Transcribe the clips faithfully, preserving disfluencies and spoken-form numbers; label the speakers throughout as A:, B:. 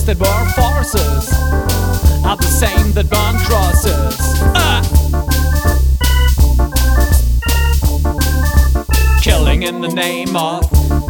A: that burn forces are the same that burn crosses. uh. Killing in the name of,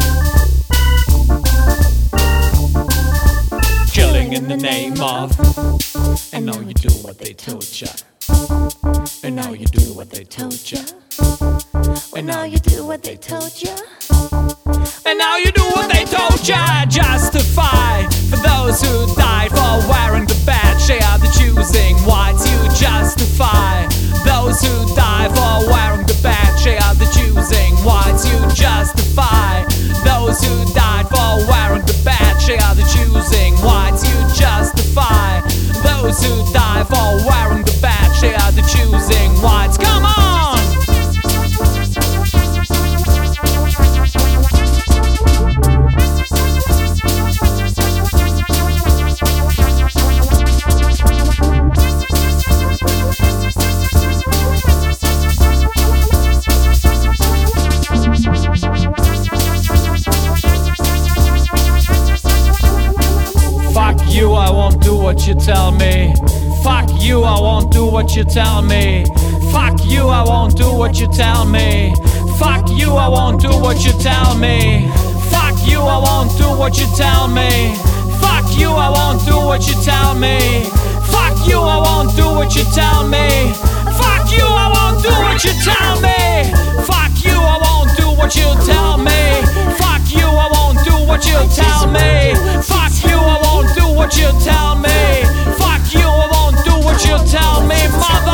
A: killing in the name of. And now you do what they told ya. And now you do what they told ya.
B: And now you do what they told you.
A: And now you do what they told ya. Justify for those who died for wearing the badge. They are the choosing whites. You justify those who died for wearing the badge. They are the choosing whites. You justify those who died for wearing the badge. They are the choosing whites. You justify those who died for wearing the badge. They are the choosing whites. Come on! Fuck you, I won't do what you tell me. Fuck you, I won't do what you tell me. Fuck you, I won't do what you tell me. Fuck you, I won't do what you tell me. Fuck you, I won't do what you tell me. Fuck you, I won't do what you tell me. Fuck you, I won't do what you tell me. Fuck you, I won't do what you tell me. Fuck you, I won't do what you tell me. Fuck you, I won't do what you tell me. Fuck you, I won't do what you tell me. Fuck you, I won't do what you tell me, mother.